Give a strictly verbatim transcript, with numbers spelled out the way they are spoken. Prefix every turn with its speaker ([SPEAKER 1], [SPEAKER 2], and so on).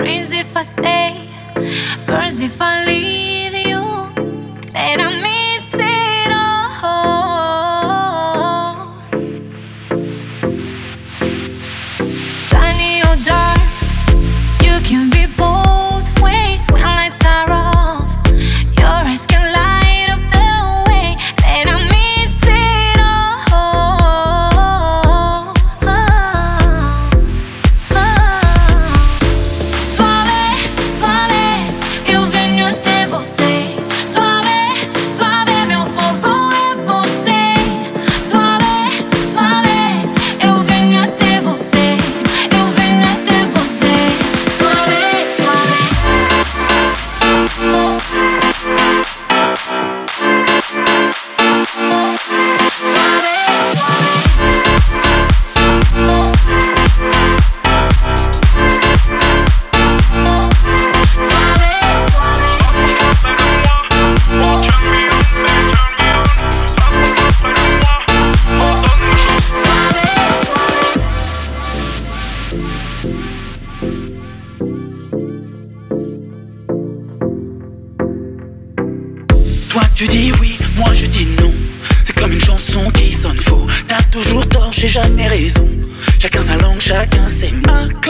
[SPEAKER 1] Breeze if I stay, burns if I leave you. Then I miss it all. Sunny or dark, you can be both ways. When lights are off, your eyes can light up the way. Then I miss it all. Oh, oh. Suave, suave, eu venho até você. Suave, suave, meu fogo é você. Suave, suave, eu venho até você. Eu venho até você. Suave, suave.
[SPEAKER 2] Toi tu dis oui, moi je dis non. C'est comme une chanson qui sonne faux. T'as toujours tort, j'ai jamais raison. Chacun sa langue, chacun ses marques.